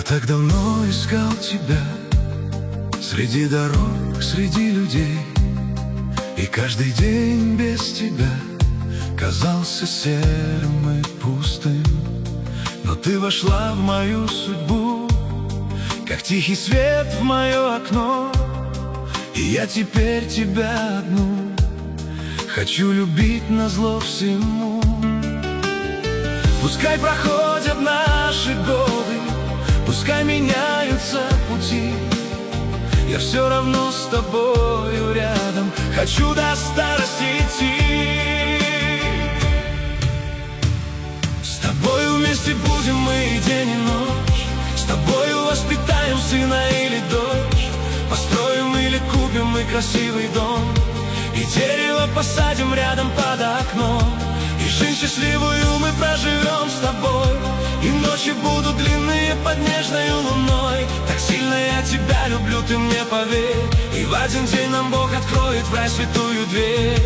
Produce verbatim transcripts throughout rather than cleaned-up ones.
так давно искал тебя среди дорог, среди людей, и каждый день без тебя казался серым и пустым. Но ты вошла в мою судьбу, как тихий свет в мое окно, и я теперь тебя одну хочу любить назло всему. Пускай проходят наши годы, пускай меняются пути, я все равно с тобою рядом хочу до старости идти. С тобою вместе будем мы и день и ночь, с тобою воспитаем сына или дочь, построим или купим мы красивый дом, и дерево посадим рядом под окном, и жизнь счастливую мы проживем с тобой. И ночи будут длинные под нежной луной, так сильно я тебя люблю, ты мне поверь, и в один день нам Бог откроет в рай святую дверь.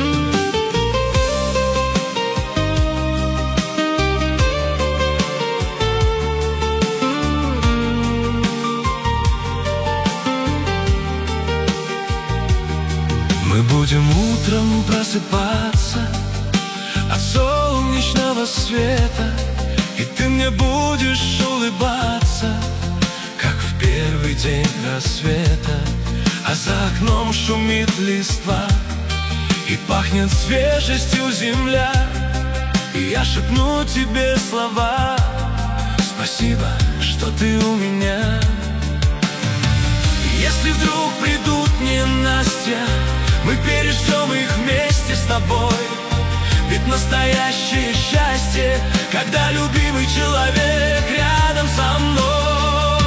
Мы будем утром просыпаться от солнечного света, и ты мне будешь улыбаться, как в первый день рассвета. А за окном шумит листва, и пахнет свежестью земля, и я шепну тебе слова: спасибо, что ты у меня. Если вдруг придут ненастья, мы переждем их вместе с тобой. Ведь настоящее счастье, когда любимый человек рядом со мной.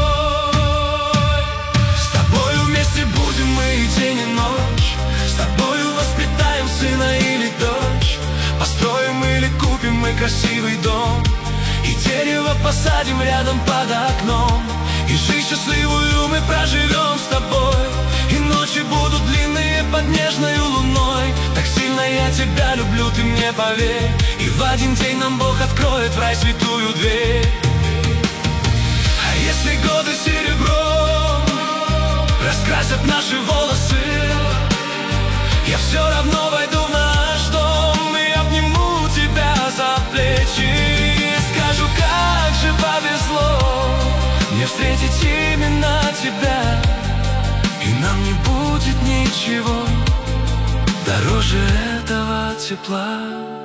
С тобою вместе будем мы и день и ночь, с тобою воспитаем сына или дочь, построим или купим мы красивый дом, и дерево посадим рядом под окном, и жизнь счастливую мы проживем с тобой. И ночи будут длинные под нежной луной, так сильно я тебя люблю, ты мне поверь, и в один день нам Бог откроет в рай святую дверь. А если годы серебром раскрасят наши волосы, я все равно войду в наш дом и обниму тебя за плечи, и скажу, как же повезло мне встретить именно тебя. И нам не будет ничего дороже этого тепла.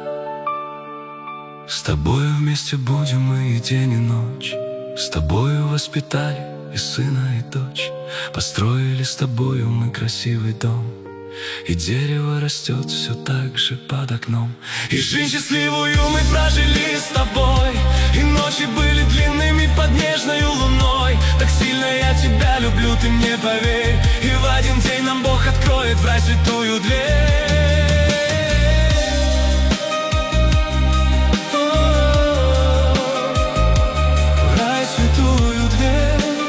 С тобою вместе будем мы и день и ночь, с тобою воспитали и сына и дочь, построили с тобою мы красивый дом, и дерево растет все так же под окном, и жизнь счастливую мы прожили с тобой. И ночи были длинными под нежной луной, так сильно я тебя люблю, ты мне поверь, и в один день нам Бог откроет в рай святую дверь. В рай святую дверь.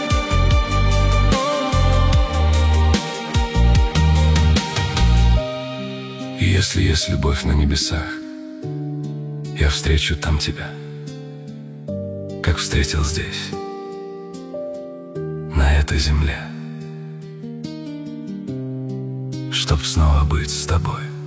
И если есть любовь на небесах, я встречу там тебя, как встретил здесь, на этой земле, чтоб снова быть с тобой.